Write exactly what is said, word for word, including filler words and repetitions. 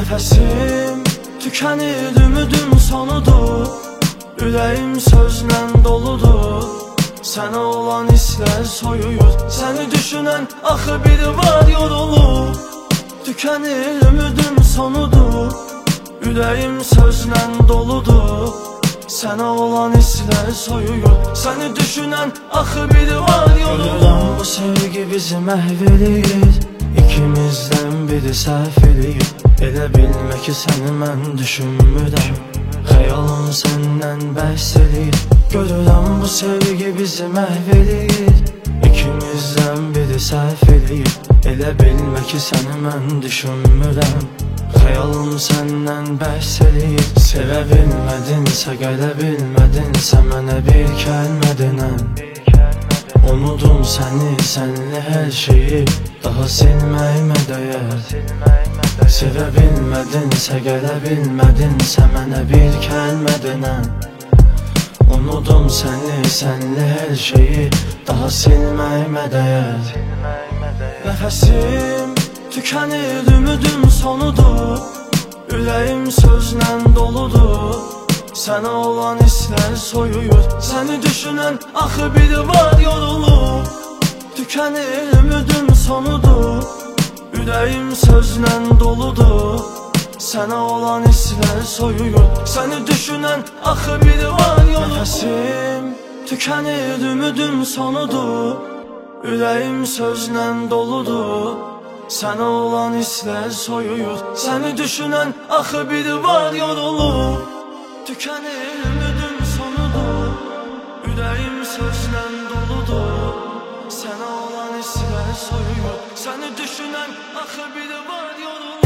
Nəfəsim tükənir, ümidin sonudur. Ürəyim sözlə doludur. Sənə olan hisslər soyuyur. Səni düşünən axı biri var, yorulur. Tükənir, ümidin sonudur. Ürəyim sözlə doludur. Sənə olan hisslər soyuyur. Səni düşünən axı biri var, yorulur. Görürəm bu sevgi bizi məhv eləyir. İkimizdən biri səhv eləyir. Elə bilmə ki səni mən düşünmürəm. Xəyalım səndən bəhs eləyir. Görürəm bu sevgi bizi məhv eləyir. İkimizdən biri səhv eləyir. Elə bilmə ki səni mən düşünmürəm. Xəyalım səndən bəhs eləyir. Sevə bilmədinsə, gələ bilmədinsə mənə bir kəlmə denən. Unudum səni, sənli hər şeyi daha silməyimə dəyər. Sevə bilmədinsə, gələ bilmədinsə mənə bir kəlmə denən. Unudum səni, sənli hər şeyi daha silməyimə dəyər. Nəfəsim tükənir, ümidin sonudur. Ürəyim sözlə doludur. Sənə olan hisslər soyuyur. Səni düşünən axı biri var, yorulur. Tükənir, ümidin sonudur. Ürəyim sözlə doludur. Sənə olan hisslər soyuyur. Səni düşünən axı biri var, yorulur. Nəfəsim tükənir, ümidin sonudur. Ürəyim sözlə doludur. Sənə olan hisslər soyuyur. Səni düşünən axı biri var, yorulur. Tükənir, ümidin sonudur. Ürəyim sözlə doludur. Sənə olan hisslər soyuyur. Səni düşünən axı biri var, yorulur.